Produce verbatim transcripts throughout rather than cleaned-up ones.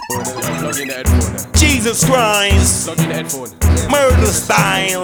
Plug in the headphone. Jesus Christ. Plug in the headphone. Murder style.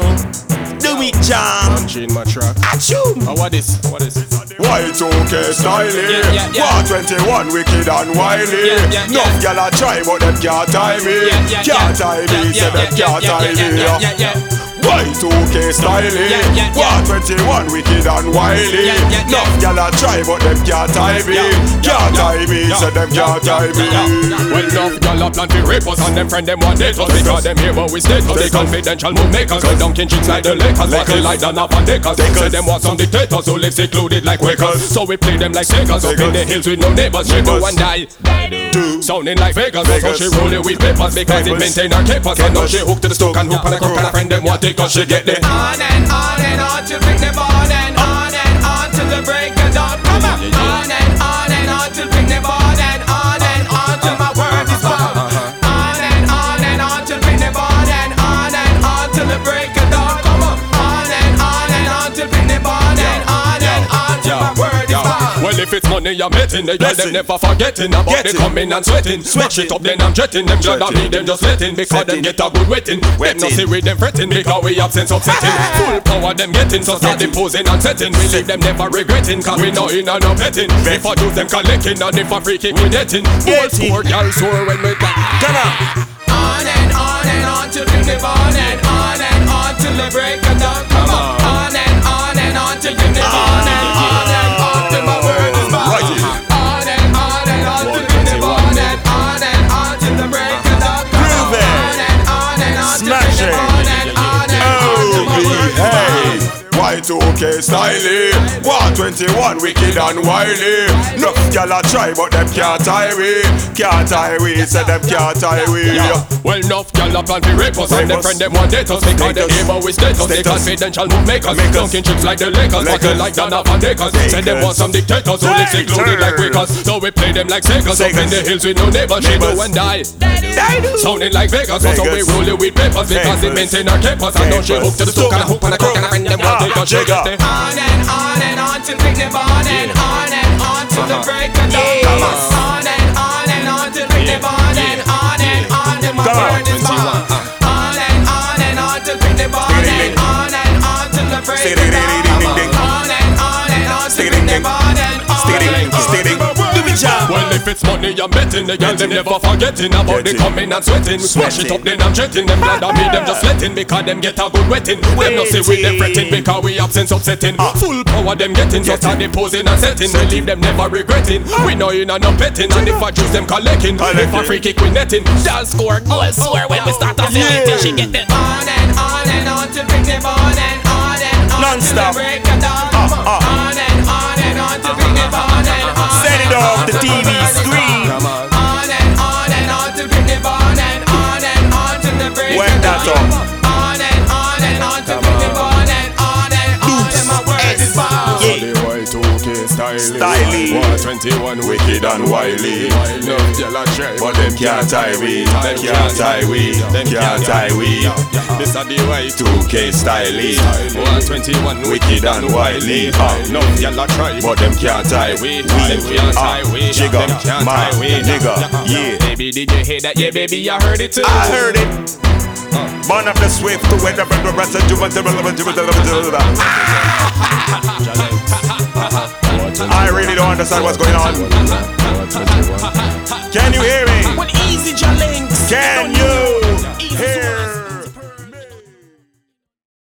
Do it, John. Punch in my track. Achoo. Oh, what is? What is? Y two K style, Yeah, yeah, yeah. War twenty-one, wicked and wily. Yeah, yeah, yeah. Nuff gyal a try, but them can't tie me. Yeah, yeah, Can't yeah. tie me, Yeah, say them yeah, can't yeah, tie yeah, me. yeah, yeah, yeah. Y two K style, Yeah, yeah, yeah. War twenty-one, wicked and wily. Yeah, yeah, yeah. Nuff gyal a try, but them can't tie me. Can't tie me, say them can't tie me. Well, enough y'all a plan to rape us and them friend them want date us because them here but we status. They confidential move makers, we dunking chicks like the Lakers, party like the Napa Dakers. Say them want some dictators who live secluded like Quakers. So we play them like Sakers up in the hills with no neighbors. She go and die, sounding like Vegas. So she roll it with papers because it maintain her capers. And now she hooked to the stoke and hook on the crook and a friend them want take us. She get the on and on and on till bring them on and on and on till the break of dawn. Come on, on and on and on till bring them on and on and on till my word is found. On and on and on till bring them on and on and on till the break of dawn. Come on, on and on and on till bring them on and on and on till my word is found. well, if it's money I'm hitting, they girl them never forgetting about they coming and sweating. Smash it up, then I'm jetting. Them glad I me, them just letting because them get a good wetting. Them no see with them fretting because we absence upsetting. Full power them getting, so start imposing and setting. We leave them never regretting, cause we know in and no betting. If I do them collecting and if I free kick we netting. Both poor girl sore when we Come on. On and on and on till bring them on and on and on till the break of dawn. Come on, on and on and on till bring them on and on and on till my word is bound. On and on and on till bring them on and on and on till the break of dawn. Come on, on and on and on till bring them on and on and on till my word is bound. Y two K style, War twenty-one, wicked and wily. Nuff gyal a try, but them can't tie we. Can't tie we, say them can't tie we. well, enough y'all a plan to rape us and them friend them want date us because they hear about we status. They confidential move makers, dunking chicks like the Lakers, party like the Napa Dakers. Say them want some dictators who live secluded like Quakers. So we play them like Sakers up in the hills with no neighbors. She go and die, sounding like Vegas. So we roll it with papers because they maintain our capers. And now she hooked to the stoke and a hook and a crook and a friend them want take us. She get the on and on and on till bring them on and on and on till the break of dawn. Come on, on and on and on till bring them on and on and on till my word is bound. On and on and on till bring them on and on and on till the break of dawn. On and on and on till bring them on and on and on till my word is bound. well, if it's money I'm betting, the girl them never forgetting about the coming and sweating. Smash it up, then I'm jetting. Them glad I me, them just letting because them get a good wetting. Them no see with them fretting because we absence upsetting. Full power them getting, just start posing and setting. We leave them never regretting. We know you know no betting, and if I choose them collecting, if I free kick we netting, they'll score. Goal score when we start to feel it. She get the on and on and on till bring them on and on and on Non-stop. till the break of dawn. On and on and on till bring them on and on. Set it off the T V screen. come on. On and on and on till bring them on and on and on till the break When of that dawn. up? On and on and on till bring them on and on and on till my word is bound. So the Y two K style, Style. War twenty-one, wicked and wily. No gyal a try, But them can't tie we. Them can't tie we. Them can't tie we. This a the Y two two K style, War twenty-one, wicked and wily. No gyal a try, But them can't tie we. we. Them can't tie we. Jigga, Them can't man, tie we. nigga, yeah. Baby, did you hear that? Yeah, baby, I heard it too. I heard it. Born of the swift to wake up and the rest of I really don't understand what's going on. Can you hear me? Well, easy, Jalinks. Can